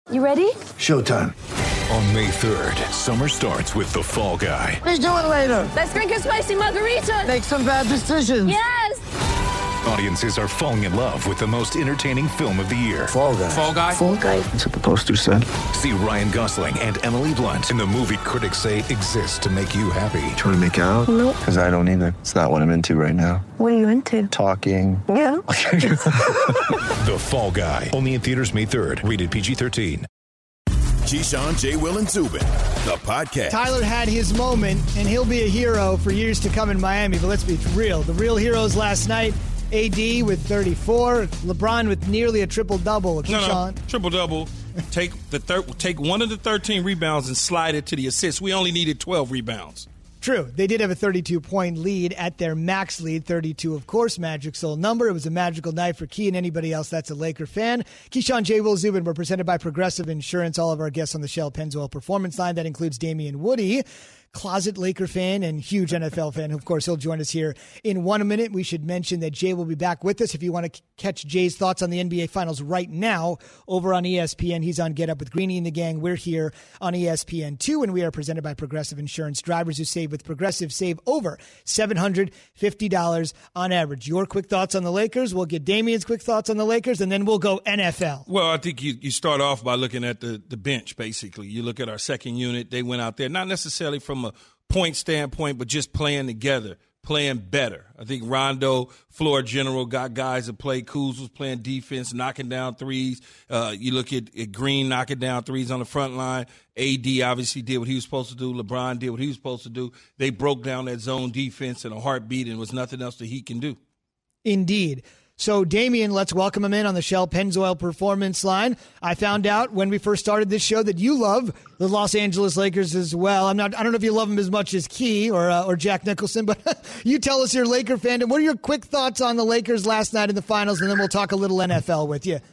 You ready? Showtime. On May 3rd, summer starts with The Fall Guy. Let's do it later. Let's drink a spicy margarita. Make some bad decisions. Yes! Audiences are falling in love with the most entertaining film of the year. Fall Guy. Fall Guy? Fall Guy. That's what the poster said. See Ryan Gosling and Emily Blunt in the movie critics say exists to make you happy. Trying to make it out? Nope. Because I don't either. It's not what I'm into right now. What are you into? Talking. Yeah. The Fall Guy. Only in theaters May 3rd. Rated PG-13. Keyshawn, J. Will, and Zubin, the podcast. Tyler had his moment, and he'll be a hero for years to come in Miami. But let's be real. The real heroes last night, AD with 34, LeBron with nearly a triple-double. No, triple-double. Take one of the 13 rebounds and slide it to the assist. We only needed 12 rebounds. True. They did have a 32-point lead at their max lead, 32, of course, magic sole number. It was a magical night for Key and anybody else that's a Laker fan. Keyshawn, J. Will, Zubin were presented by Progressive Insurance. All of our guests on the Shell Pennzoil Performance Line. That includes Damian Woody, closet Laker fan and huge NFL fan. Of course, he'll join us here in 1 minute. We should mention that Jay will be back with us. If you want to catch Jay's thoughts on the NBA Finals right now over on ESPN, he's on Get Up with Greeny and the gang. We're here on ESPN2, and we are presented by Progressive Insurance. Drivers who save with Progressive save over $750 on average. Your quick thoughts on the Lakers. We'll get Damian's quick thoughts on the Lakers, and then we'll go NFL. Well, I think you start off by looking at the bench, basically. You look at our second unit. They went out there, not necessarily from a point standpoint, but just playing together, playing better. I think Rondo, floor general, got guys that play. Kuz was playing defense, knocking down threes. You look at Green knocking down threes on the front line. AD obviously did what he was supposed to do. LeBron did what he was supposed to do. They broke down that zone defense in a heartbeat, and there was nothing else that he can do. Indeed. So, Damian, let's welcome him in on the Shell Pennzoil Performance Line. I found out when we first started this show that you love the Los Angeles Lakers as well. I don't know if you love them as much as Key or Jack Nicholson, but you tell us you're a Laker fan. And what are your quick thoughts on the Lakers last night in the finals? And then we'll talk a little NFL with you.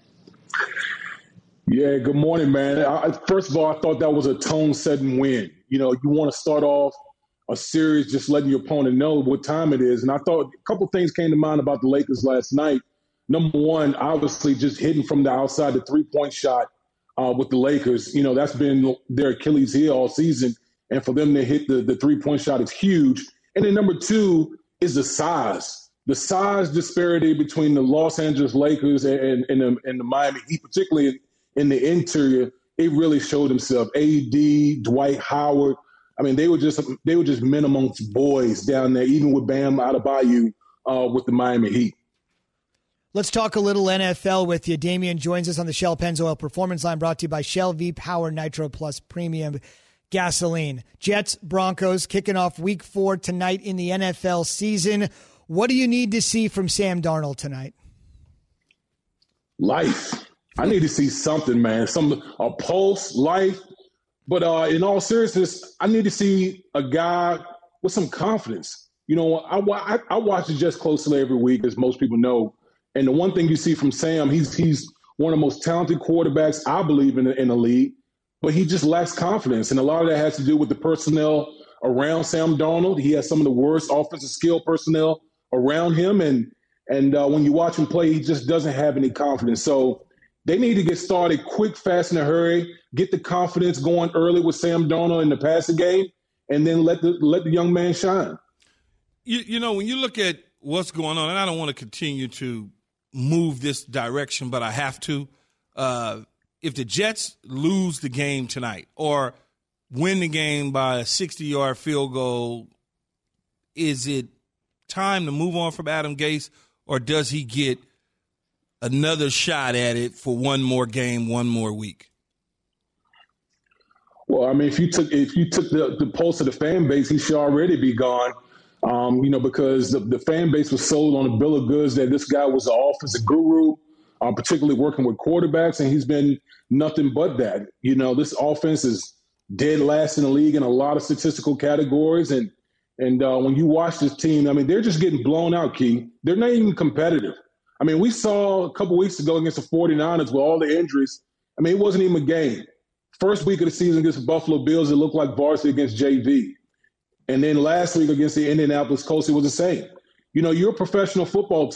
Yeah, good morning, man. First of all, I thought that was a tone-setting win. You know, you want to start off a series just letting your opponent know what time it is. And I thought a couple things came to mind about the Lakers last night. Number one, obviously just hitting from the outside, the three-point shot with the Lakers. You know, that's been their Achilles heel all season. And for them to hit the three-point shot is huge. And then number two is the size. The size disparity between the Los Angeles Lakers and the Miami Heat, particularly in the interior, it really showed himself. AD, Dwight Howard, I mean, they were just men amongst boys down there, even with Bam Adebayo with the Miami Heat. Let's talk a little NFL with you. Damian joins us on the Shell Pennzoil Performance Line, brought to you by Shell V-Power Nitro Plus Premium Gasoline. Jets, Broncos kicking off Week 4 tonight in the NFL season. What do you need to see from Sam Darnold tonight? Life. I need to see something, man. A pulse, life. But in all seriousness, I need to see a guy with some confidence. You know, I watch the Jets closely every week, as most people know. And the one thing you see from Sam, he's one of the most talented quarterbacks, I believe, in the league. But he just lacks confidence. And a lot of that has to do with the personnel around Sam Darnold. He has some of the worst offensive skill personnel around him. And when you watch him play, he just doesn't have any confidence. So they need to get started quick, fast, in a hurry, get the confidence going early with Sam Darnold in the passing game, and then let the young man shine. You know, when you look at what's going on, and I don't want to continue to move this direction, but I have to. If the Jets lose the game tonight or win the game by a 60-yard field goal, is it time to move on from Adam Gase, or does he get another shot at it for one more game, one more week? Well, I mean, if you took the pulse of the fan base, he should already be gone. You know, because the fan base was sold on a bill of goods that this guy was an offensive guru, particularly working with quarterbacks, and he's been nothing but that. You know, this offense is dead last in the league in a lot of statistical categories, and when you watch this team, I mean, they're just getting blown out, Key. They're not even competitive. I mean, we saw a couple weeks ago against the 49ers with all the injuries. I mean, it wasn't even a game. First week of the season against the Buffalo Bills, it looked like varsity against JV. And then last week against the Indianapolis Colts, it was the same. You know, you're a professional football team.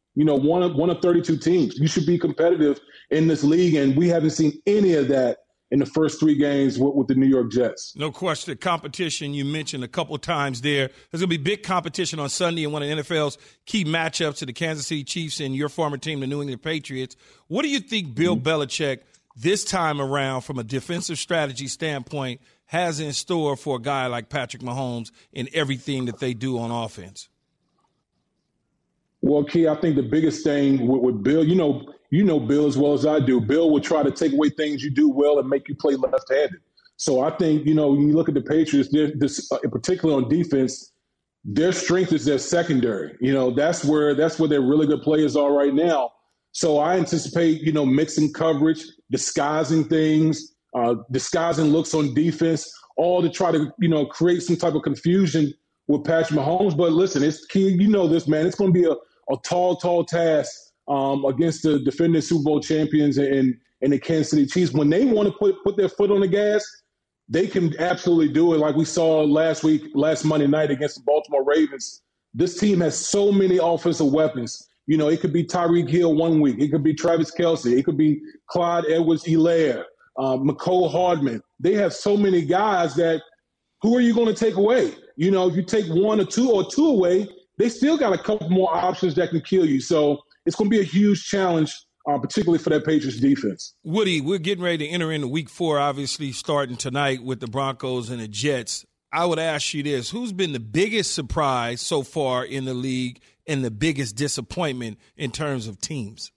one of 32 teams. You should be competitive in this league, and we haven't seen any of that in the first 3 games with the New York Jets. No question. Competition, you mentioned a couple of times there. There's going to be big competition on Sunday in one of the NFL's key matchups to the Kansas City Chiefs and your former team, the New England Patriots. What do you think Bill Belichick this time around from a defensive strategy standpoint has in store for a guy like Patrick Mahomes in everything that they do on offense? Well, Key, I think the biggest thing with Bill, you know Bill as well as I do. Bill will try to take away things you do well and make you play left-handed. So I think, when you look at the Patriots, particularly on defense, their strength is their secondary. That's where their really good players are right now. So I anticipate, mixing coverage, disguising things, disguising looks on defense, all to try to, create some type of confusion with Patrick Mahomes. But listen, it's key. This, man. It's going to be a tall task against the defending Super Bowl champions and the Kansas City Chiefs. When they want to put their foot on the gas, they can absolutely do it, like we saw last Monday night against the Baltimore Ravens. This team has so many offensive weapons. It could be Tyreek Hill one week. It could be Travis Kelce. It could be Clyde Edwards-Helaire, Mecole Hardman. They have so many guys that who are you going to take away? If you take 1 or 2 away, they still got a couple more options that can kill you. So it's going to be a huge challenge, particularly for that Patriots defense. Woody, we're getting ready to enter into week 4, obviously starting tonight with the Broncos and the Jets. I would ask you this. Who's been the biggest surprise so far in the league and the biggest disappointment in terms of teams?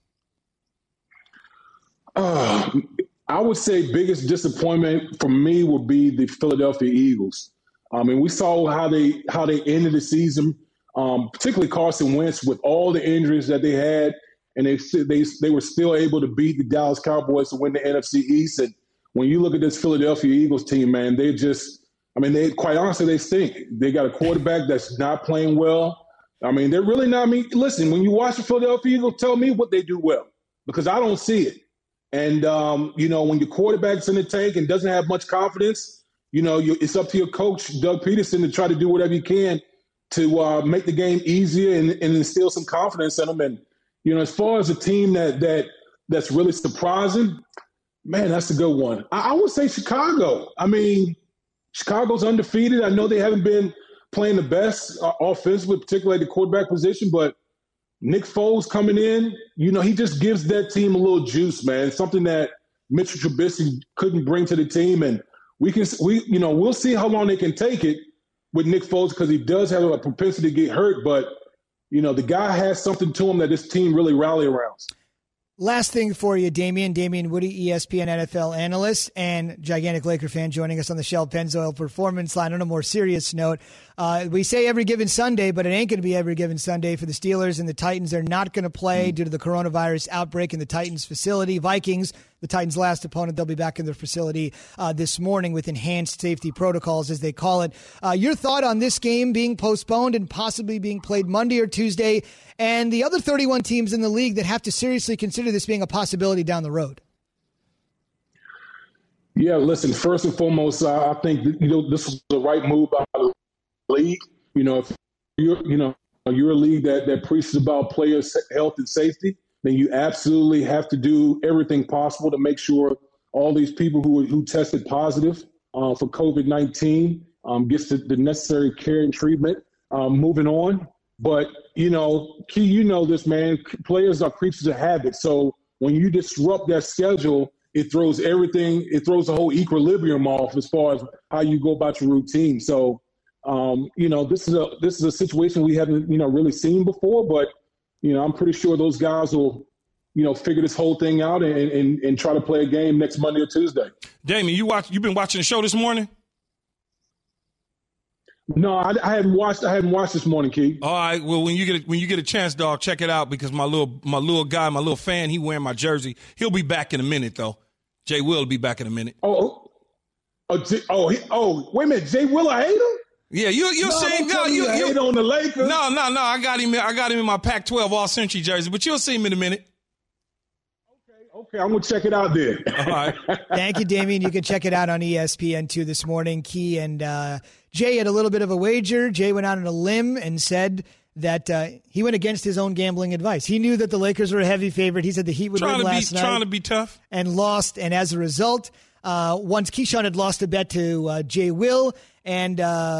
I would say biggest disappointment for me would be the Philadelphia Eagles. We saw how they ended the season, particularly Carson Wentz with all the injuries that they had, and they were still able to beat the Dallas Cowboys to win the NFC East. And when you look at this Philadelphia Eagles team, man, they quite honestly, they stink. They got a quarterback that's not playing well. They're really not. Listen, when you watch the Philadelphia Eagles, tell me what they do well, because I don't see it. And, when your quarterback's in the tank and doesn't have much confidence, it's up to your coach, Doug Peterson, to try to do whatever you can to make the game easier and instill some confidence in them. And, as far as a team that's really surprising, man, that's a good one. I would say Chicago. Chicago's undefeated. I know they haven't been playing the best offensively, particularly at the quarterback position, but Nick Foles coming in, he just gives that team a little juice, man. Something that Mitchell Trubisky couldn't bring to the team, and we'll see how long they can take it with Nick Foles, because he does have a propensity to get hurt, but the guy has something to him that this team really rally around. Last thing for you, Damian Woody, ESPN NFL analyst and gigantic Laker fan, joining us on the Shell Pennzoil Performance Line. On a more serious note, we say every given Sunday, but it ain't going to be every given Sunday for the Steelers and the Titans. They're not going to play due to the coronavirus outbreak in the Titans facility. Vikings, the Titans' last opponent, they'll be back in their facility this morning with enhanced safety protocols, as they call it. Your thought on this game being postponed and possibly being played Monday or Tuesday, and the other 31 teams in the league that have to seriously consider this being a possibility down the road? Yeah, listen, first and foremost, I think this was the right move by the league. If you're a league that preaches about players' health and safety, then you absolutely have to do everything possible to make sure all these people who tested positive for COVID-19 gets the necessary care and treatment. Moving on. But, Key, this, man, players are creatures of habit. So when you disrupt that schedule, it throws the whole equilibrium off as far as how you go about your routine. So, this is a situation we haven't, really seen before, but, I'm pretty sure those guys will, figure this whole thing out and try to play a game next Monday or Tuesday. Damien, you've been watching the show this morning? No, I hadn't watched this morning, Keith. All right. Well, when you get a chance, dog, check it out, because my little guy, my little fan, he wearing my jersey. He'll be back in a minute, though. Jay Will be back in a minute. Wait a minute, Jay Will, I hate him? Yeah, you'll see. No, you hate on the Lakers. No. I got him in my Pac-12 All-Century jersey, but you'll see him in a minute. Okay, I'm going to check it out there. All right. Thank you, Damien. You can check it out on ESPN2 this morning. Key and Jay had a little bit of a wager. Jay went out on a limb and said that he went against his own gambling advice. He knew that the Lakers were a heavy favorite. He said the Heat would win last night. Trying to be tough. And lost. And as a result, once Keyshawn had lost a bet to Jay Will, and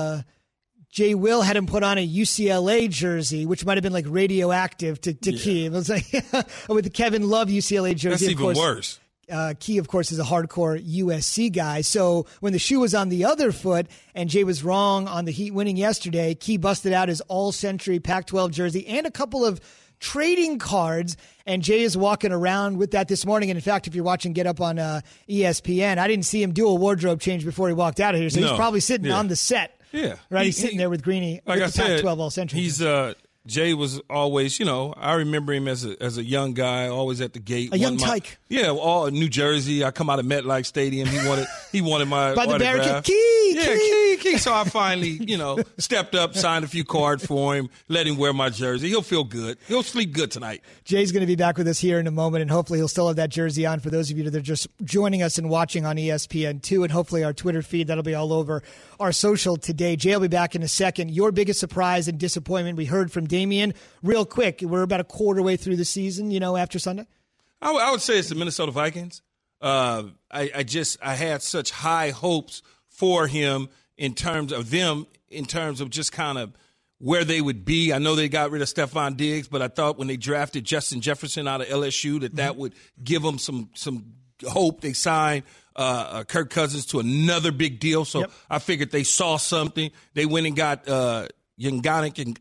Jay Will had him put on a UCLA jersey, which might have been like radioactive to Key. It was like with the Kevin Love UCLA jersey. That's even worse. Key, of course, is a hardcore USC guy. So when the shoe was on the other foot and Jay was wrong on the Heat winning yesterday, Key busted out his all-century Pac-12 jersey and a couple of trading cards, and Jay is walking around with that this morning. And in fact, if you're watching Get Up on ESPN, I didn't see him do a wardrobe change before he walked out of here, so he's probably sitting on the set. Yeah. Right, he's sitting there with Greeny, like with the Pac-12 all-century. Jay was always, I remember him as a young guy, always at the gate. A young tyke. Yeah, all New Jersey. I come out of MetLife Stadium. He wanted my by the autograph. Barricade. Key. So I finally, stepped up, signed a few cards for him, let him wear my jersey. He'll feel good. He'll sleep good tonight. Jay's going to be back with us here in a moment, and hopefully he'll still have that jersey on for those of you that are just joining us and watching on ESPN2, and hopefully our Twitter feed. That'll be all over our social today. Jay will be back in a second. Your biggest surprise and disappointment, we heard from Damian. Real quick, we're about a quarter way through the season, after Sunday. I would say it's the Minnesota Vikings. I had such high hopes for him in terms of just kind of where they would be. I know they got rid of Stephon Diggs, but I thought when they drafted Justin Jefferson out of LSU that would give them some hope. They signed Kirk Cousins to another big deal, so I figured they saw something. They went and got Yannick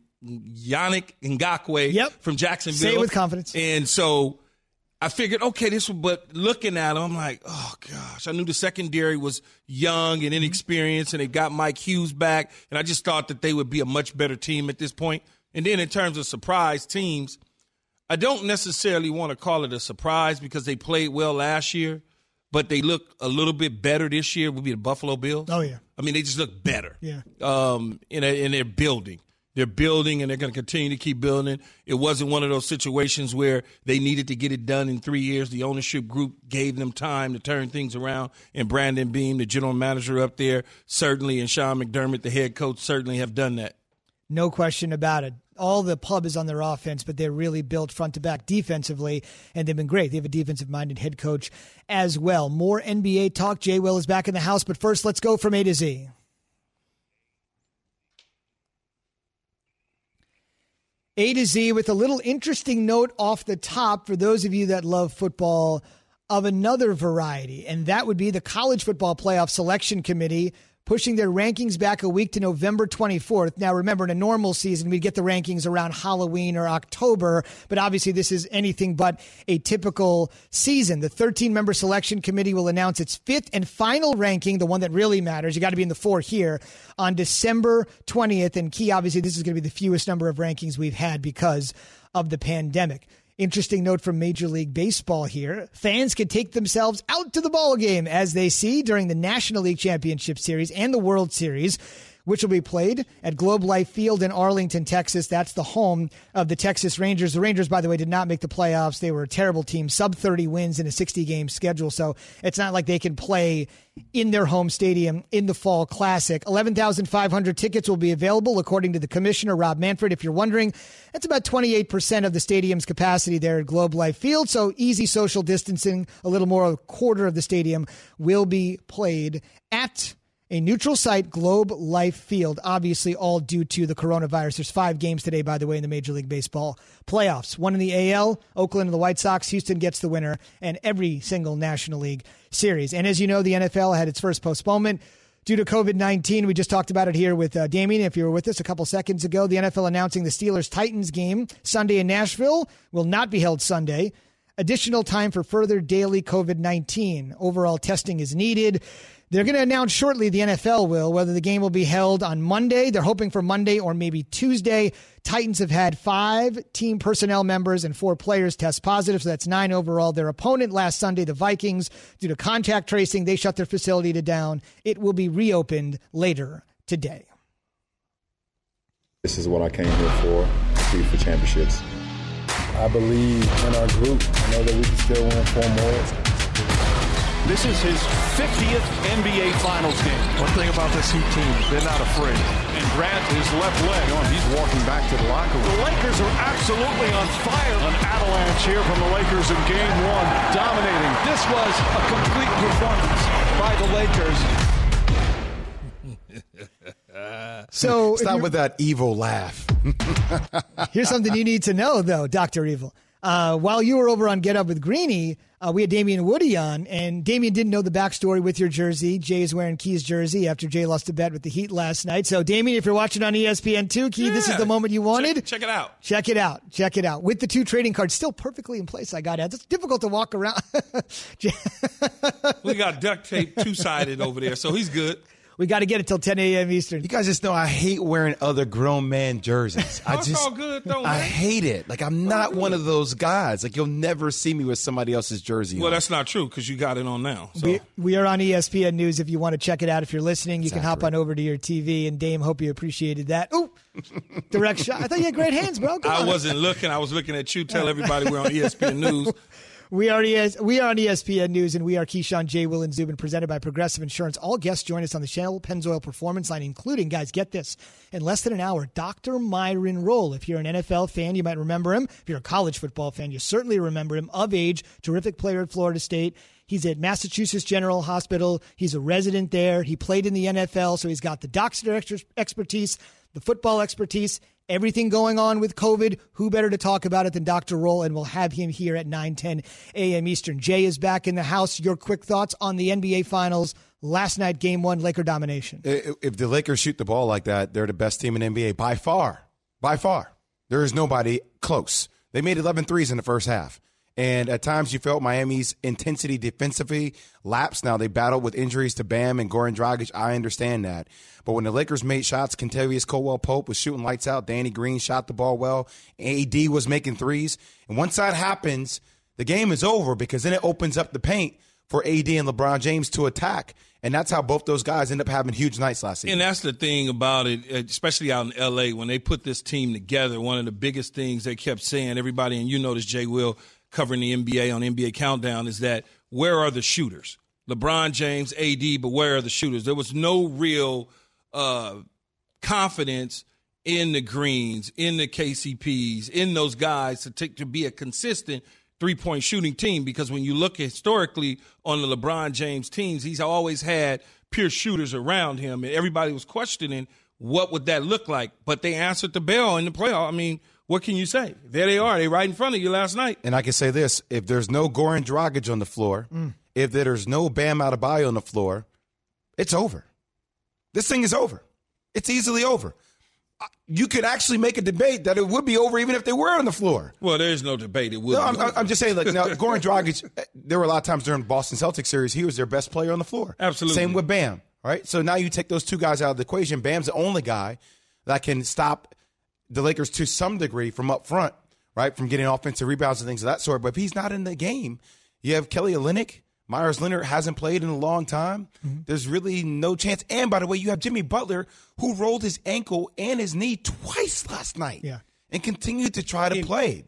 Ngakoue from Jacksonville. Say it with confidence. And so I figured, okay, but looking at him, I'm like, oh, gosh. I knew the secondary was young and inexperienced, and they got Mike Hughes back, and I just thought that they would be a much better team at this point. And then in terms of surprise teams, I don't necessarily want to call it a surprise because they played well last year, but they look a little bit better this year would be the Buffalo Bills. Oh, yeah. I mean, they just look better. Yeah. And they're building. They're building, and they're going to continue to keep building. It wasn't one of those situations where they needed to get it done in 3 years. The ownership group gave them time to turn things around, and Brandon Beam, the general manager up there, certainly, and Sean McDermott, the head coach, certainly have done that. No question about it. All the pub is on their offense, but they're really built front to back defensively, and they've been great. They have a defensive-minded head coach as well. More NBA talk. Jay Will is back in the house, but first, let's go from A to Z. A to Z with a little interesting note off the top for those of you that love football of another variety, and that would be the College Football Playoff Selection Committee pushing their rankings back a week to November 24th. Now, remember, in a normal season, we'd get the rankings around Halloween or October, but obviously this is anything but a typical season. The 13-member selection committee will announce its fifth and final ranking, the one that really matters. You got to be in the four here, on December 20th. And Key, obviously, this is going to be the fewest number of rankings we've had because of the pandemic. Interesting note from Major League Baseball here. Fans can take themselves out to the ball game as they see during the National League Championship Series and the World Series, which will be played at Globe Life Field in Arlington, Texas. That's the home of the Texas Rangers. The Rangers, by the way, did not make the playoffs. They were a terrible team, sub-30 wins in a 60-game schedule, so it's not like they can play in their home stadium in the Fall Classic. 11,500 tickets will be available, according to the commissioner, Rob Manfred. If you're wondering, that's about 28% of the stadium's capacity there at Globe Life Field, so easy social distancing. A little more than a quarter of the stadium will be played at a neutral site, Globe Life Field, obviously all due to the coronavirus. There's 5 games today, by the way, in the Major League Baseball playoffs. One in the AL, Oakland and the White Sox. Houston gets the winner, and every single National League series. And as you know, the NFL had its first postponement due to COVID-19. We just talked about it here with Damien. If you were with us a couple seconds ago, the NFL announcing the Steelers-Titans game Sunday in Nashville will not be held Sunday. Additional time for further daily COVID-19. Overall testing is needed. They're going to announce shortly, the NFL will, whether the game will be held on Monday. They're hoping for Monday or maybe Tuesday. Titans have had 5 team personnel members and 4 players test positive, so that's 9 overall. Their opponent last Sunday, the Vikings, due to contact tracing, they shut their facility down. It will be reopened later today. This is what I came here for, compete for championships. I believe in our group. I know that we can still win 4 more. This is his 50th NBA Finals game. One thing about this Heat team, they're not afraid. And Grant, his left leg, he's walking back to the locker room. The Lakers are absolutely on fire. An avalanche here from the Lakers in Game 1, dominating. This was a complete performance by the Lakers. So stop with that evil laugh. Here's something you need to know, though, Dr. Evil. While you were over on Get Up with Greeny, we had Damian Woody on, and Damian didn't know the backstory with your jersey. Jay is wearing Key's jersey after Jay lost a bet with the Heat last night. So, Damian, if you're watching on ESPN2, Key, this is the moment you wanted. Check it out. Check it out. Check it out. With the 2 trading cards still perfectly in place, I got it. It's difficult to walk around. We got duct tape 2-sided over there, so he's good. We got to get it till 10 a.m. Eastern. You guys just know I hate wearing other grown man jerseys. It's all good, though, I man. hate it. Like, I'm not one of those guys. Like, you'll never see me with somebody else's jersey on. Well, that's not true because you got it on now. So. We are on ESPN News. If you want to check it out, if you're listening, you can hop on over to your TV. And Dame, hope you appreciated that. Oh, direct shot. I thought you had great hands, bro. I wasn't looking. I was looking at you. Tell everybody we're on ESPN News. We are on ESPN News, and we are Keyshawn, J. Will, and Zubin, presented by Progressive Insurance. All guests join us on the Shell Pennzoil Performance Line, including, guys, get this, in less than an hour, Dr. Myron Rolle. If you're an NFL fan, you might remember him. If you're a college football fan, you certainly remember him. Of age, terrific player at Florida State. He's at Massachusetts General Hospital. He's a resident there. He played in the NFL, so he's got the doctor expertise, the football expertise, everything going on with COVID. Who better to talk about it than Dr. Rolle? And we'll have him here at 9:10 a.m. Eastern. Jay is back in the house. Your quick thoughts on the NBA Finals last night, Game 1, Laker domination. If the Lakers shoot the ball like that, they're the best team in NBA by far. By far. There is nobody close. They made 11 threes in the first half. And at times you felt Miami's intensity defensively lapsed. Now they battled with injuries to Bam and Goran Dragic. I understand that. But when the Lakers made shots, Kentavious Caldwell-Pope was shooting lights out. Danny Green shot the ball well. AD was making threes. And once that happens, the game is over because then it opens up the paint for AD and LeBron James to attack. And that's how both those guys end up having huge nights last season. And that's the thing about it, especially out in L.A., when they put this team together, one of the biggest things they kept saying, everybody, and you know this, Jay Will, covering the NBA on NBA Countdown, is that where are the shooters? LeBron James, AD, but where are the shooters? There was no real confidence in the Greens, in the KCPs, in those guys to be a consistent three-point shooting team, because when you look historically on the LeBron James teams, he's always had pure shooters around him, and everybody was questioning what would that look like. But they answered the bell in the playoff. I mean, what can you say? There they are. They right in front of you last night. And I can say this. If there's no Goran Dragic on the floor, if there's no Bam Adebayo on the floor, it's over. This thing is over. It's easily over. You could actually make a debate that it would be over even if they were on the floor. Well, there's no debate. It would. No, I'm just saying, like, now, Goran Dragic, there were a lot of times during the Boston Celtics series, he was their best player on the floor. Absolutely. Same with Bam, right? So now you take those two guys out of the equation. Bam's the only guy that can stop the Lakers to some degree from up front, right, from getting offensive rebounds and things of that sort. But if he's not in the game, you have Kelly Olynyk. Myers Leonard hasn't played in a long time. There's really no chance. And, by the way, you have Jimmy Butler, who rolled his ankle and his knee twice last night and continued to try to play.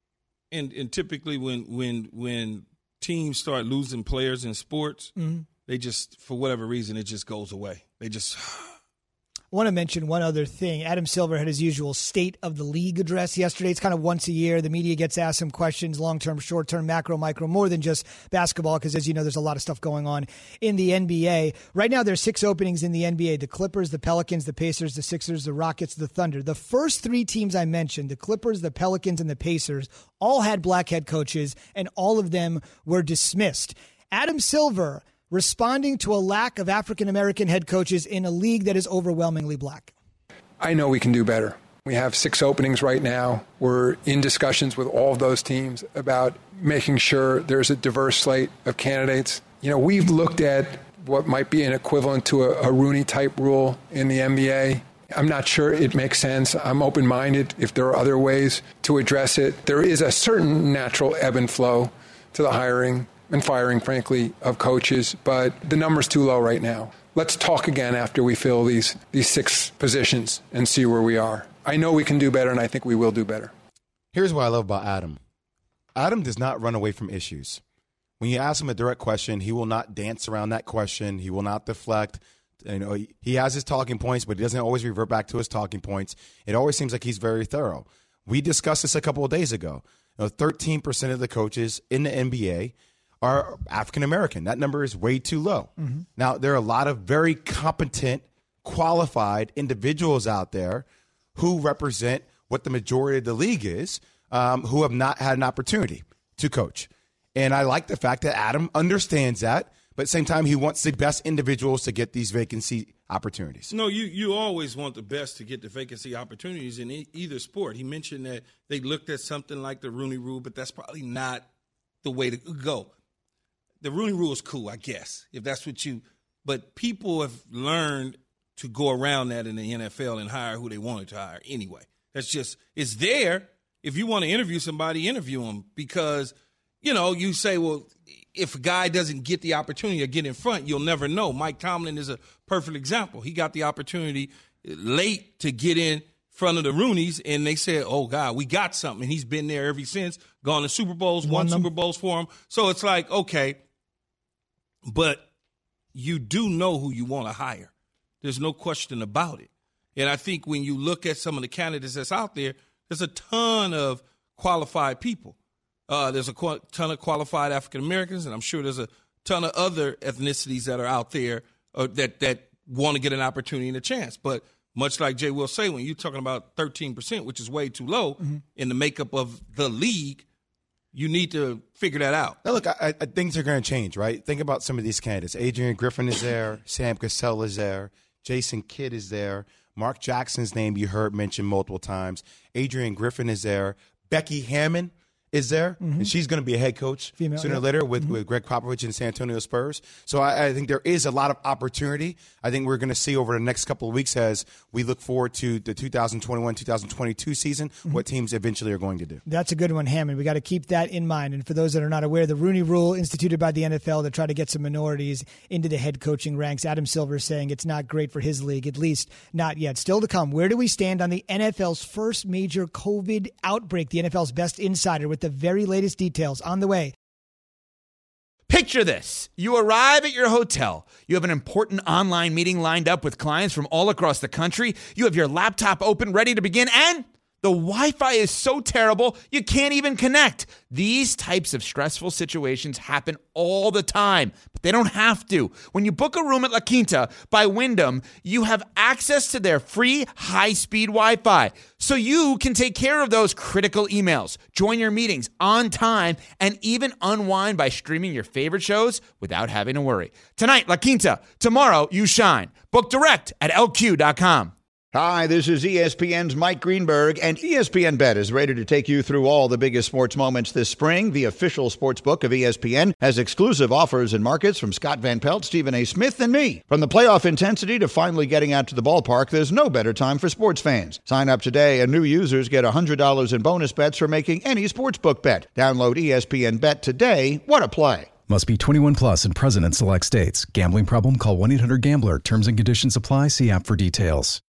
And typically when teams start losing players in sports, they just, for whatever reason, it just goes away. They just – I want to mention one other thing. Adam Silver had his usual State of the League address yesterday. It's kind of once a year. The media gets asked some questions, long-term, short-term, macro, micro, more than just basketball, because, as you know, there's a lot of stuff going on in the NBA. Right now, there's 6 openings in the NBA: the Clippers, the Pelicans, the Pacers, the Sixers, the Rockets, the Thunder. The first 3 teams I mentioned, the Clippers, the Pelicans, and the Pacers, all had black head coaches, and all of them were dismissed. Adam Silver responding to a lack of African-American head coaches in a league that is overwhelmingly black. I know we can do better. We have 6 openings right now. We're in discussions with all of those teams about making sure there's a diverse slate of candidates. You know, we've looked at what might be an equivalent to a Rooney-type rule in the NBA. I'm not sure it makes sense. I'm open-minded if there are other ways to address it. There is a certain natural ebb and flow to the hiring and firing, frankly, of coaches, but the number's too low right now. Let's talk again after we fill these 6 positions and see where we are. I know we can do better, and I think we will do better. Here's what I love about Adam. Adam does not run away from issues. When you ask him a direct question, he will not dance around that question. He will not deflect. He has his talking points, but he doesn't always revert back to his talking points. It always seems like he's very thorough. We discussed this a couple of days ago. 13% of the coaches in the NBA are African American. That number is way too low. Mm-hmm. Now, there are a lot of very competent, qualified individuals out there who represent what the majority of the league is, who have not had an opportunity to coach. And I like the fact that Adam understands that, but at the same time, he wants the best individuals to get these vacancy opportunities. No, you always want the best to get the vacancy opportunities in either sport. He mentioned that they looked at something like the Rooney Rule, but that's probably not the way to go. The Rooney Rule is cool, I guess, if that's what you – but people have learned to go around that in the NFL and hire who they wanted to hire anyway. That's just – it's there. If you want to interview somebody, interview them because, you say, well, if a guy doesn't get the opportunity to get in front, you'll never know. Mike Tomlin is a perfect example. He got the opportunity late to get in front of the Rooneys, and they said, oh, God, we got something. And he's been there ever since, gone to Super Bowls, won Super Bowls for him. So it's like, okay, but you do know who you want to hire. There's no question about it. And I think when you look at some of the candidates that's out there, there's a ton of qualified people. There's a ton of qualified African Americans, and I'm sure there's a ton of other ethnicities that are out there that want to get an opportunity and a chance. But much like Jay will say, when you're talking about 13%, which is way too low in the makeup of the league, you need to figure that out. Now, look, things are going to change, right? Think about some of these candidates. Adrian Griffin is there. Sam Cassell is there. Jason Kidd is there. Mark Jackson's name you heard mentioned multiple times. Adrian Griffin is there. Becky Hammon is there, and she's going to be a head coach sooner or later with Greg Popovich and San Antonio Spurs. So I think there is a lot of opportunity. I think we're going to see over the next couple of weeks as we look forward to the 2021-2022 season, what teams eventually are going to do. That's a good one, Hammond. We got to keep that in mind. And for those that are not aware, the Rooney Rule instituted by the NFL to try to get some minorities into the head coaching ranks. Adam Silver saying it's not great for his league, at least not yet. Still to come, where do we stand on the NFL's first major COVID outbreak? The NFL's best insider with the very latest details on the way. Picture this. You arrive at your hotel. You have an important online meeting lined up with clients from all across the country. You have your laptop open, ready to begin, and the Wi-Fi is so terrible, you can't even connect. These types of stressful situations happen all the time, but they don't have to. When you book a room at La Quinta by Wyndham, you have access to their free high-speed Wi-Fi, so you can take care of those critical emails, join your meetings on time, and even unwind by streaming your favorite shows without having to worry. Tonight, La Quinta. Tomorrow, you shine. Book direct at LQ.com. Hi, this is ESPN's Mike Greenberg, and ESPN Bet is ready to take you through all the biggest sports moments this spring. The official sports book of ESPN has exclusive offers and markets from Scott Van Pelt, Stephen A. Smith, and me. From the playoff intensity to finally getting out to the ballpark, there's no better time for sports fans. Sign up today, and new users get $100 in bonus bets for making any sportsbook bet. Download ESPN Bet today. What a play. Must be 21 plus and present in select states. Gambling problem? Call 1-800-GAMBLER. Terms and conditions apply. See app for details.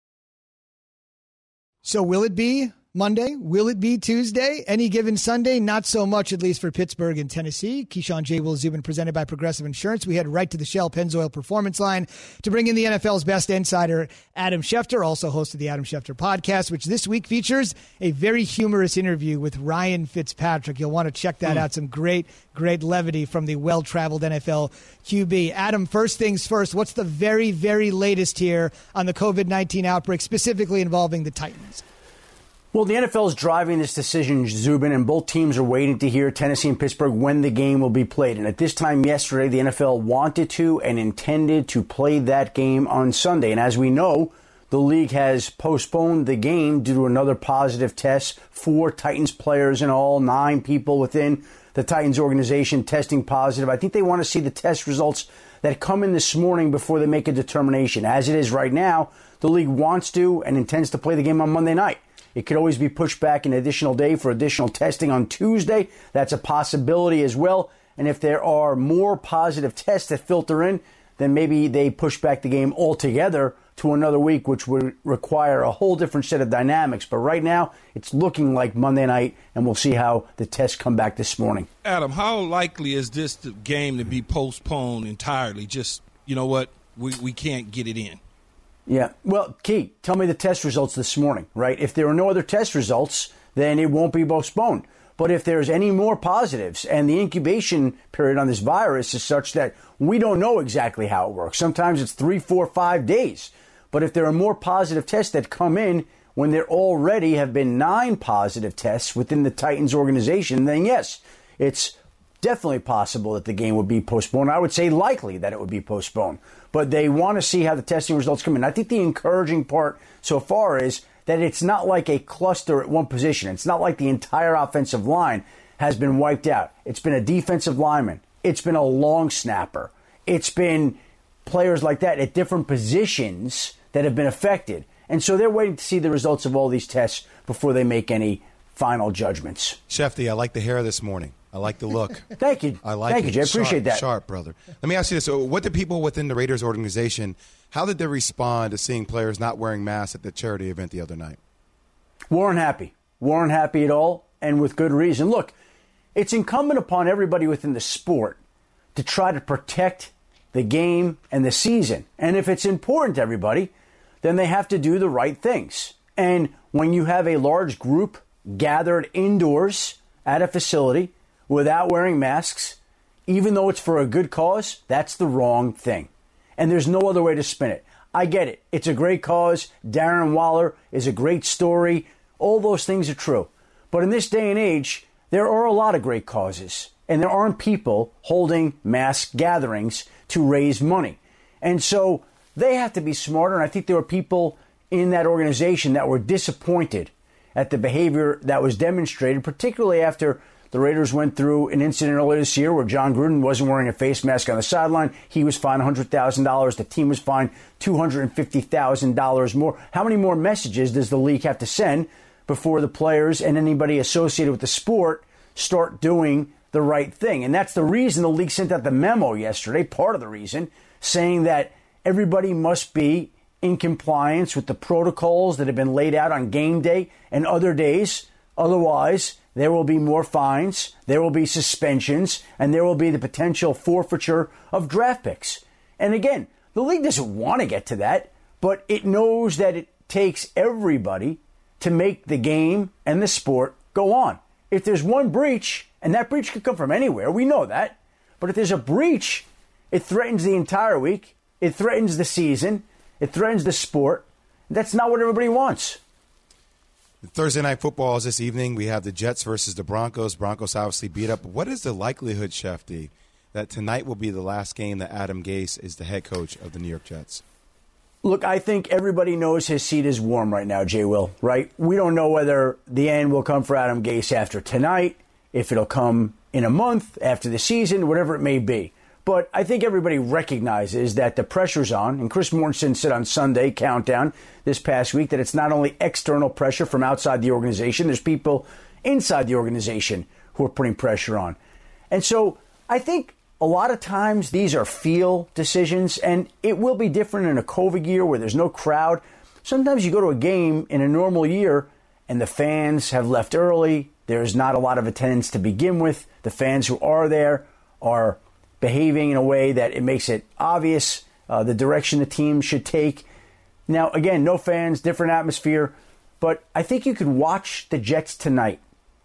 So will it be Monday? Will it be Tuesday? Any given Sunday? Not so much, at least for Pittsburgh and Tennessee. Keyshawn J. Will Zubin, presented by Progressive Insurance. We head right to the Shell Pennzoil Performance Line to bring in the NFL's best insider, Adam Schefter, also host of the Adam Schefter podcast, which this week features a very humorous interview with Ryan Fitzpatrick. You'll want to check that out. Some great levity from the well-traveled NFL QB. Adam, first things first, what's the very, very latest here on the COVID-19 outbreak, specifically involving the Titans? Well, the NFL is driving this decision, Zubin, and both teams are waiting to hear, Tennessee and Pittsburgh, when the game will be played. And at this time yesterday, the NFL wanted to and intended to play that game on Sunday. And as we know, the league has postponed the game due to another positive test. 4 Titans players in all, 9 people within the Titans organization testing positive. I think they want to see the test results that come in this morning before they make a determination. As it is right now, the league wants to and intends to play the game on Monday night. It could always be pushed back an additional day for additional testing on Tuesday. That's a possibility as well. And if there are more positive tests that filter in, then maybe they push back the game altogether to another week, which would require a whole different set of dynamics. But right now, it's looking like Monday night, and we'll see how the tests come back this morning. Adam, how likely is this game to be postponed entirely? Just, you know what, we can't get it in. Yeah. Well, Key, tell me the test results this morning, right? If there are no other test results, then it won't be postponed. But if there's any more positives, and the incubation period on this virus is such that we don't know exactly how it works. Sometimes it's 3, 4, 5 days. But if there are more positive tests that come in when there already have been 9 positive tests within the Titans organization, then yes, it's definitely possible that the game would be postponed. I would say likely that it would be postponed. But they want to see how the testing results come in. I think the encouraging part so far is that it's not like a cluster at one position. It's not like the entire offensive line has been wiped out. It's been a defensive lineman. It's been a long snapper. It's been players like that at different positions that have been affected. And so they're waiting to see the results of all these tests before they make any final judgments. Shefty, I like the hair this morning. I like the look. Thank you. I like Thank it. you, Jay. Appreciate that. Sharp, brother. Let me ask you this. So what did people within the Raiders organization, how did they respond to seeing players not wearing masks at the charity event the other night? Weren't happy. Weren't happy at all, and with good reason. Look, it's incumbent upon everybody within the sport to try to protect the game and the season. And if it's important to everybody, then they have to do the right things. And when you have a large group gathered indoors at a facility without wearing masks, even though it's for a good cause, that's the wrong thing. And there's no other way to spin it. I get it. It's a great cause. Darren Waller is a great story. All those things are true. But in this day and age, there are a lot of great causes. And there aren't people holding mass gatherings to raise money. And so they have to be smarter. And I think there were people in that organization that were disappointed at the behavior that was demonstrated, particularly after the Raiders went through an incident earlier this year where John Gruden wasn't wearing a face mask on the sideline. He was fined $100,000. The team was fined $250,000 more. How many more messages does the league have to send before the players and anybody associated with the sport start doing the right thing? And that's the reason the league sent out the memo yesterday, part of the reason, saying that everybody must be in compliance with the protocols that have been laid out on game day and other days. Otherwise, there will be more fines, there will be suspensions, and there will be the potential forfeiture of draft picks. And again, the league doesn't want to get to that, but it knows that it takes everybody to make the game and the sport go on. If there's one breach, and that breach could come from anywhere, we know that, but if there's a breach, it threatens the entire week, it threatens the season, it threatens the sport. That's not what everybody wants. Thursday Night Football is this evening. We have the Jets versus the Broncos. Broncos obviously beat up. What is the likelihood, Shefty, that tonight will be the last game that Adam Gase is the head coach of the New York Jets? Look, I think everybody knows his seat is warm right now, Jay Will, right? We don't know whether the end will come for Adam Gase after tonight, if it'll come in a month, after the season, whatever it may be. But I think everybody recognizes that the pressure's on. And Chris Mortensen said on Sunday, Countdown, this past week, that it's not only external pressure from outside the organization. There's people inside the organization who are putting pressure on. And so I think a lot of times these are feel decisions. And it will be different in a COVID year where there's no crowd. Sometimes you go to a game in a normal year and the fans have left early. There's not a lot of attendance to begin with. The fans who are there are behaving in a way that it makes it obvious the direction the team should take. Now, again, no fans, different atmosphere, but I think you could watch the Jets tonight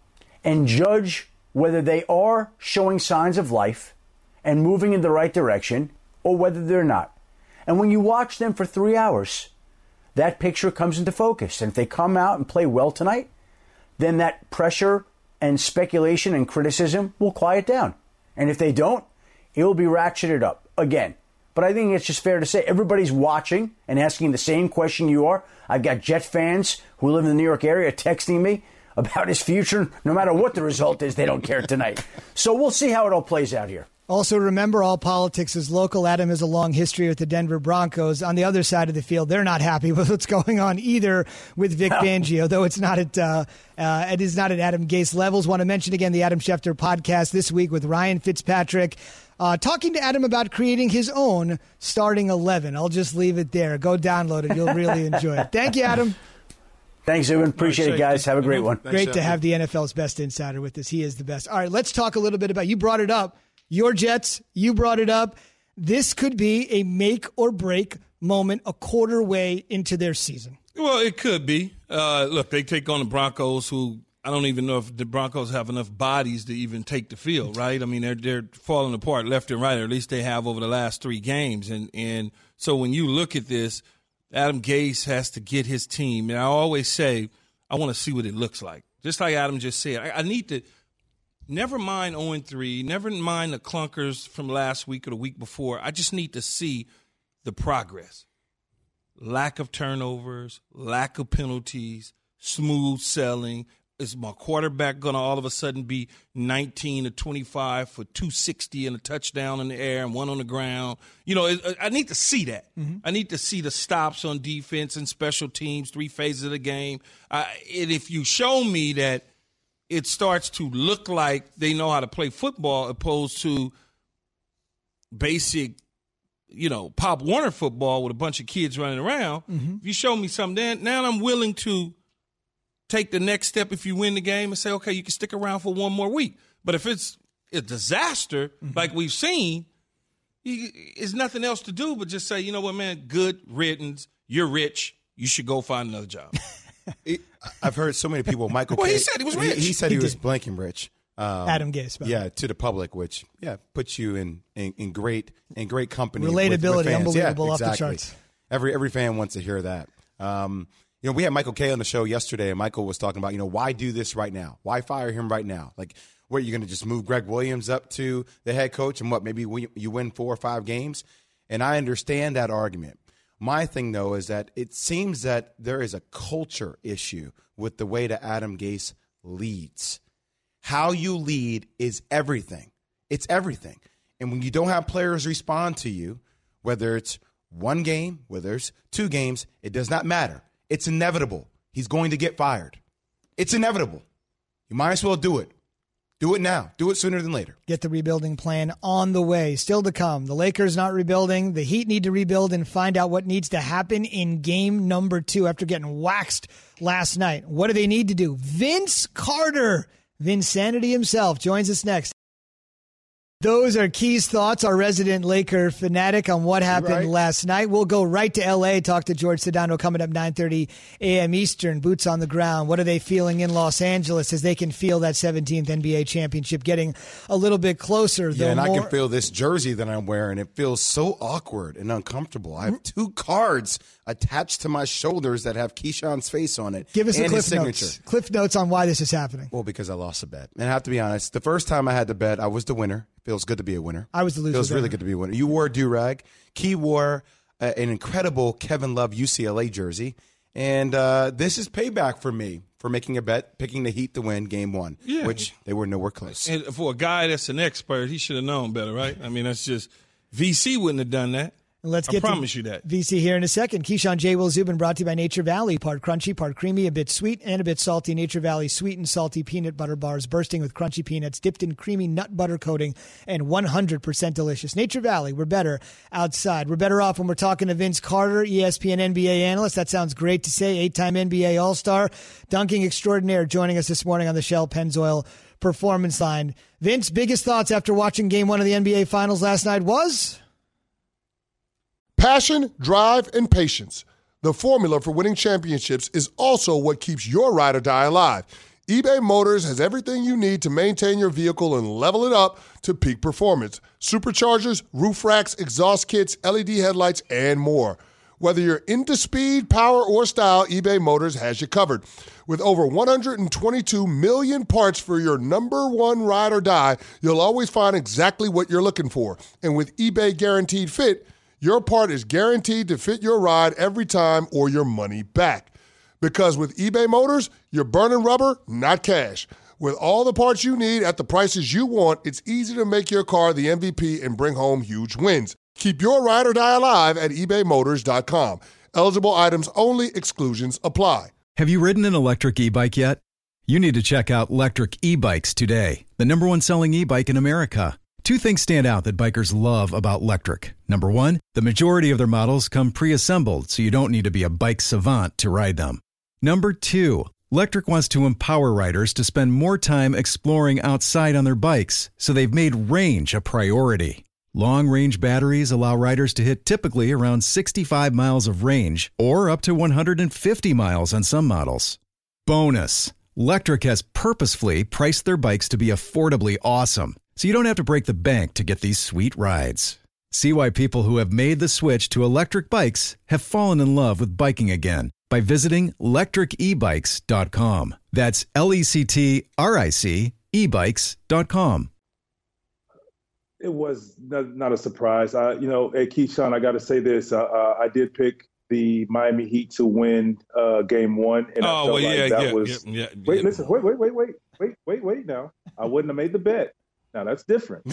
and judge whether they are showing signs of life and moving in the right direction or whether they're not. And when you watch them for 3 hours, that picture comes into focus. And if they come out and play well tonight, then that pressure and speculation and criticism will quiet down. And if they don't, it will be ratcheted up again. But I think it's just fair to say everybody's watching and asking the same question you are. I've got Jet fans who live in the New York area texting me about his future. No matter what the result is, they don't care tonight. So we'll see how it all plays out here. Also, remember, all politics is local. Adam has a long history with the Denver Broncos. On the other side of the field, they're not happy with what's going on either with Vic Fangio, though it's not at it is not at Adam Gase levels. Want to mention again the Adam Schefter podcast this week with Ryan Fitzpatrick. talking to Adam about creating his own starting 11. I'll just leave it there. Go download it. You'll really enjoy it. Thank you, Adam. Thanks, Zubin. Appreciate it, guys. Have a great one. Great to have the NFL's best insider with us. He is the best. All right, let's talk a little bit about, you brought it up, your Jets. You brought it up. This could be a make or break moment a quarter way into their season. Well, it could be. Look, they take on the Broncos, who I don't even know if the Broncos have enough bodies to even take the field, right? I mean, they're falling apart left and right, or at least they have over the last 3 games. And so when you look at this, Adam Gase has to get his team. And I always say, I want to see what it looks like. Just like Adam just said, I need to never mind 0-3, never mind the clunkers from last week or the week before. I just need to see the progress. Lack of turnovers, lack of penalties, smooth selling. Is my quarterback going to all of a sudden be 19 to 25 for 260 and a touchdown in the air and 1 on the ground? You know, I need to see that. Mm-hmm. I need to see the stops on defense and special teams, 3 phases of the game. And if you show me that it starts to look like they know how to play football opposed to basic, Pop Warner football with a bunch of kids running around, if you show me something, then now I'm willing to take the next step if you win the game and say, okay, you can stick around for 1 more week. But if it's a disaster, like we've seen, there's nothing else to do but just say, you know what, man, good riddance. You're rich. You should go find another job. I've heard so many people, Michael Well, Kay, he said he was rich. He said he was blanking rich. Adam Gase. Yeah, to the public, which, puts you in great company. Relatability, with fans. unbelievable, exactly. off the charts. Every fan wants to hear that. We had Michael Kay on the show yesterday, and Michael was talking about, why do this right now? Why fire him right now? Like, what, you're going to just move Greg Williams up to the head coach and maybe you win 4 or 5 games? And I understand that argument. My thing, though, is that it seems that there is a culture issue with the way that Adam Gase leads. How you lead is everything. It's everything. And when you don't have players respond to you, whether it's 1 game, whether it's 2 games, it does not matter. It's inevitable. He's going to get fired. It's inevitable. You might as well do it. Do it now. Do it sooner than later. Get the rebuilding plan on the way. Still to come. The Lakers not rebuilding. The Heat need to rebuild and find out what needs to happen in game number 2 after getting waxed last night. What do they need to do? Vince Carter, Vinsanity himself, joins us next. Those are Key's thoughts, our resident Laker fanatic, on what happened last night. We'll go right to L.A., talk to George Sedano coming up 9:30 a.m. Eastern. Boots on the ground. What are they feeling in Los Angeles as they can feel that 17th NBA championship getting a little bit closer? Yeah, and I can feel this jersey that I'm wearing. It feels so awkward and uncomfortable. I have 2 cards attached to my shoulders that have Keyshawn's face on it. Give us and a his signature. Cliff notes on why this is happening. Well, because I lost a bet. And I have to be honest, the first time I had to bet, I was the winner. Feels good to be a winner. I was the loser. Feels really good to be a winner. You wore a do-rag. Key wore an incredible Kevin Love UCLA jersey. And this is payback for me for making a bet, picking the Heat to win game 1, which they were nowhere close. And for a guy that's an expert, he should have known better, right? I mean, that's just VC wouldn't have done that. And let's get promise you that. VC here in a second. Keyshawn, J. Will, Zubin, brought to you by Nature Valley. Part crunchy, part creamy, a bit sweet, and a bit salty. Nature Valley sweet and salty peanut butter bars bursting with crunchy peanuts, dipped in creamy nut butter coating, and 100% delicious. Nature Valley, we're better outside. We're better off when we're talking to Vince Carter, ESPN NBA analyst. That sounds great to say. 8-time NBA All-Star, dunking extraordinaire, joining us this morning on the Shell Pennzoil Performance Line. Vince, biggest thoughts after watching Game 1 of the NBA Finals last night was? Passion, drive, and patience. The formula for winning championships is also what keeps your ride or die alive. eBay Motors has everything you need to maintain your vehicle and level it up to peak performance. Superchargers, roof racks, exhaust kits, LED headlights, and more. Whether you're into speed, power, or style, eBay Motors has you covered. With over 122 million parts for your number 1 ride or die, you'll always find exactly what you're looking for. And with eBay Guaranteed Fit, your part is guaranteed to fit your ride every time or your money back. Because with eBay Motors, you're burning rubber, not cash. With all the parts you need at the prices you want, it's easy to make your car the MVP and bring home huge wins. Keep your ride or die alive at ebaymotors.com. Eligible items only. Exclusions apply. Have you ridden an electric e-bike yet? You need to check out Electric E-Bikes today, the #1 selling e-bike in America. Two things stand out that bikers love about Lectric. Number one, the majority of their models come pre-assembled, so you don't need to be a bike savant to ride them. Number two, Lectric wants to empower riders to spend more time exploring outside on their bikes, so they've made range a priority. Long-range batteries allow riders to hit typically around 65 miles of range, or up to 150 miles on some models. Bonus, Lectric has purposefully priced their bikes to be affordably awesome, so you don't have to break the bank to get these sweet rides. See why people who have made the switch to electric bikes have fallen in love with biking again by visiting lectricebikes.com. That's LECTRIC ebikes.com. It was not a surprise. At Keyshawn, I got to say this. I did pick the Miami Heat to win Game 1. And I felt Wait, listen. Wait now. I wouldn't have made the bet. Now, that's different.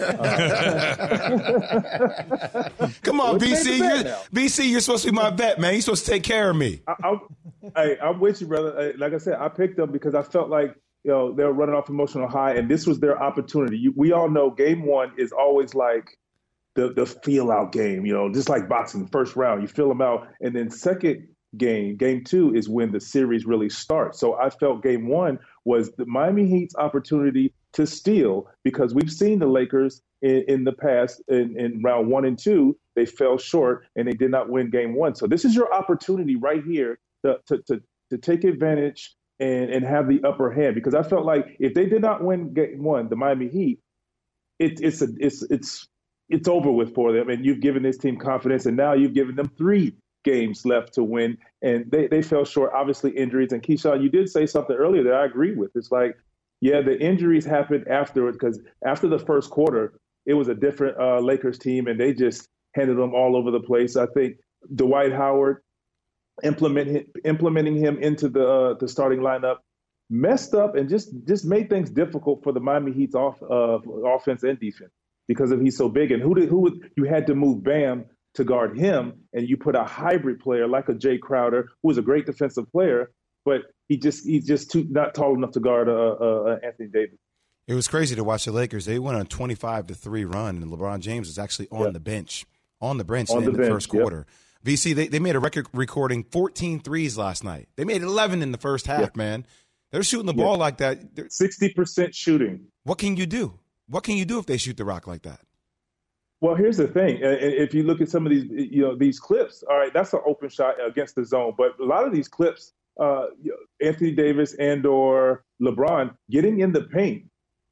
Come on, BC. You're supposed to be my vet, man. You're supposed to take care of me. I'm with you, brother. Like I said, I picked them because I felt like they were running off emotional high, and this was their opportunity. We all know Game 1 is always like the feel-out game, just like boxing, first round. You feel them out, and then second Game 2 is when the series really starts. So I felt Game 1 was the Miami Heat's opportunity to steal, because we've seen the Lakers in the past in round 1 and 2, they fell short and they did not win Game 1. So this is your opportunity right here to take advantage and have the upper hand, because I felt like if they did not win Game 1, the Miami Heat, it's over with for them. And you've given this team confidence, and now you've given them 3 games left to win, and they fell short. Obviously, injuries. And Keyshawn, you did say something earlier that I agree with. It's like, yeah, the injuries happened afterward, because after the first quarter, it was a different Lakers team, and they just handed them all over the place. I think Dwight Howard implementing him into the starting lineup messed up and just made things difficult for the Miami Heat's offense and defense, because he's so big. And you had to move Bam to guard him, and you put a hybrid player like a Jay Crowder, who was a great defensive player, but he's just not tall enough to guard Anthony Davis. It was crazy to watch the Lakers. They went on a 25-3 run, and LeBron James was actually on the bench in the first quarter. VC, they made a record-recording 14 threes last night. They made 11 in the first half, man. They're shooting the ball like that. 60% shooting. What can you do? What can you do if they shoot the rock like that? Well, here's the thing. If you look at some of these clips, all right, that's an open shot against the zone. But a lot of these clips, Anthony Davis and or LeBron getting in the paint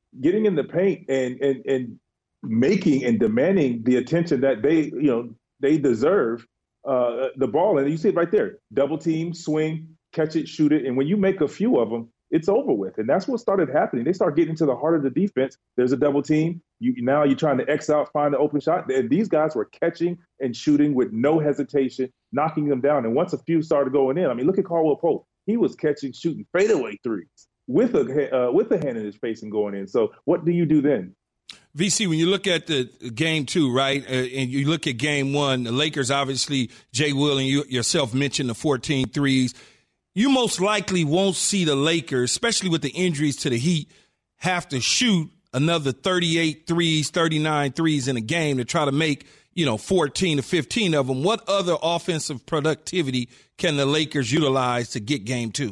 and making and demanding the attention that they deserve the ball. And you see it right there. Double team, swing, catch it, shoot it. And when you make a few of them, it's over with. And that's what started happening. They start getting to the heart of the defense. There's a double team. Now you're trying to X out, find the open shot. And these guys were catching and shooting with no hesitation, knocking them down. And once a few started going in, I mean, look at Caldwell Pope. He was catching, shooting fadeaway threes with a hand in his face and going in. So what do you do then? VC, when you look at the Game 2, right, and you look at Game 1, the Lakers, obviously, Jay Will and you yourself mentioned the 14 threes. You most likely won't see the Lakers, especially with the injuries to the Heat, have to shoot another 38 threes, 39 threes in a game to try to make, 14 to 15 of them. What other offensive productivity can the Lakers utilize to get Game 2?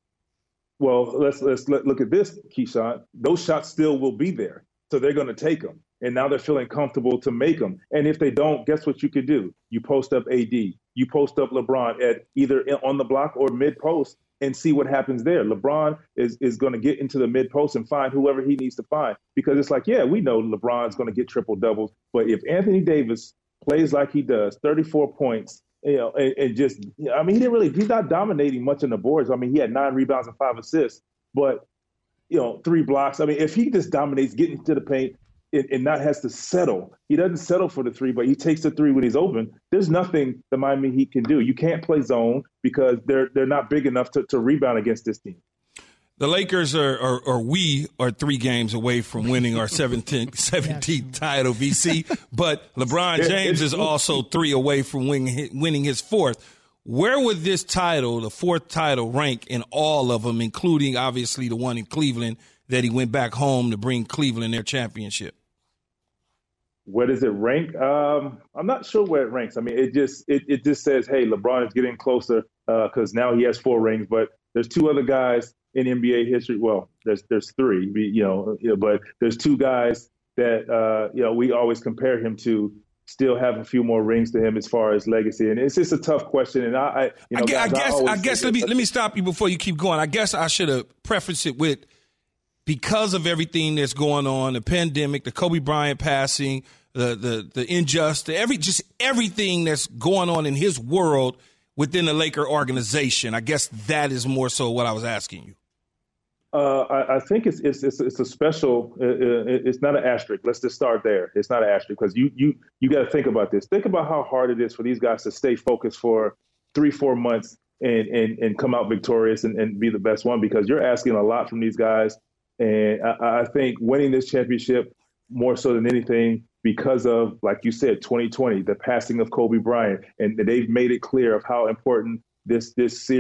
Well, let's look at this, Keyshawn. Those shots still will be there, so they're going to take them. And now they're feeling comfortable to make them. And if they don't, guess what you can do? You post up AD. You post up LeBron at either on the block or mid-post and see what happens there. LeBron is going to get into the mid-post and find whoever he needs to find, because it's like, yeah, we know LeBron's going to get triple-doubles. But if Anthony Davis plays like he does, 34 points, and just, I mean, he's not dominating much on the boards. I mean, he had 9 rebounds and 5 assists, but, 3 blocks. I mean, if he just dominates getting to the paint, and not has to settle. He doesn't settle for the 3, but he takes the 3 when he's open. There's nothing the Miami Heat can do. You can't play zone because they're not big enough to rebound against this team. The Lakers we are 3 games away from winning our 17th title, VC. But LeBron James is also 3 away from winning his 4th. Where would this title, the 4th title, rank in all of them, including obviously the one in Cleveland that he went back home to bring Cleveland their championship? Where does it rank? I'm not sure where it ranks. I mean, it just says, hey, LeBron is getting closer because now he has 4 rings. But there's 2 other guys in NBA history. Well, there's 3, but there's 2 guys that we always compare him to. Still have a few more rings to him as far as legacy, and it's just a tough question. And I guess let me stop you before you keep going. I guess I should have prefaced it with, because of everything that's going on, the pandemic, the Kobe Bryant passing, the injustice, everything that's going on in his world within the Laker organization. I guess that is more so what I was asking you. I think it's a special. It's not an asterisk. Let's just start there. It's not an asterisk because you got to think about this. Think about how hard it is for these guys to stay focused for 3-4 months and come out victorious and be the best one, because you're asking a lot from these guys. And I think winning this championship more so than anything, because of, like you said, 2020, the passing of Kobe Bryant, and they've made it clear of how important this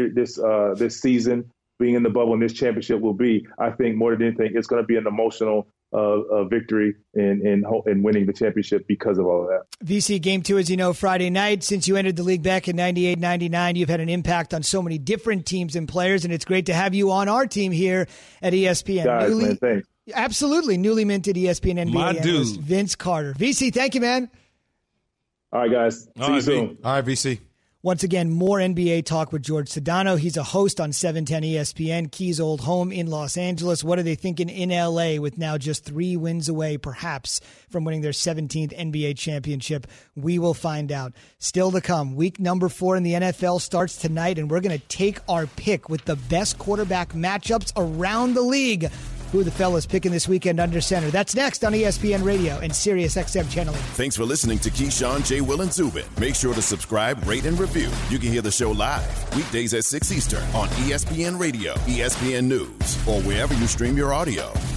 season, being in the bubble and this championship will be. I think more than anything, it's going to be an emotional victory in winning the championship because of all of that. VC, Game 2, as you know, Friday night. Since you entered the league back in 98, 99, you've had an impact on so many different teams and players, and it's great to have you on our team here at ESPN. Guys, man, thanks. Absolutely. Newly minted ESPN NBA analyst Vince Carter. VC, thank you, man. All right, guys. See you soon. All right, VC. Once again, more NBA talk with George Sedano. He's a host on 710 ESPN, Key's old home in Los Angeles. What are they thinking in LA with now just 3 wins away, perhaps, from winning their 17th NBA championship? We will find out. Still to come, week number 4 in the NFL starts tonight, and we're going to take our pick with the best quarterback matchups around the league. Who are the fellas picking this weekend under center? That's next on ESPN Radio and Sirius XM Channel 8. Thanks for listening to Keyshawn, J. Will, and Zubin. Make sure to subscribe, rate, and review. You can hear the show live weekdays at 6 Eastern on ESPN Radio, ESPN News, or wherever you stream your audio.